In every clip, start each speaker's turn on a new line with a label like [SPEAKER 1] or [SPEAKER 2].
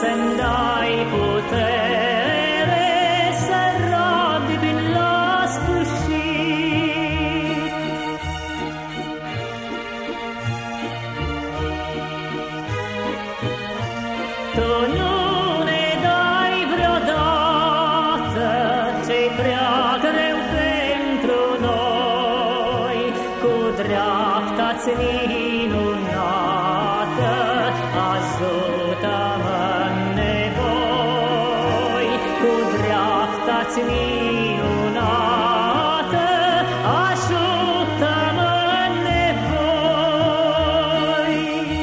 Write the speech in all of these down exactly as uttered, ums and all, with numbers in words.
[SPEAKER 1] să-mi dai putere să rod din la sfârșit. Tu nu ne dai vreodată ce-i prea greu pentru noi, cu dreapta-ți minunată, ajută-mă în nevoi, cu dreapta-ți minunată, ajută-mă în nevoi.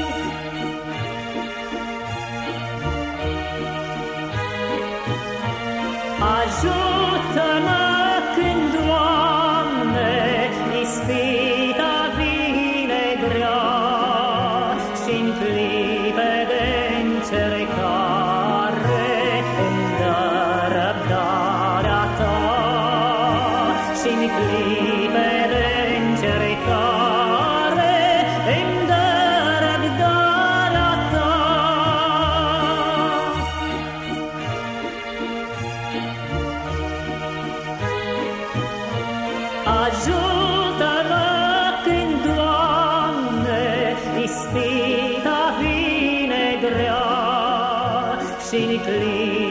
[SPEAKER 1] Ajută-mă când, Doamne, ispita vine grea și-n clipe de încercare îmi dă răbdarea Ta, și-n clipe de încercare îmi dă răbdarea Ta. Ajută-mă când, Doamne, ispita vine grea și-n clipe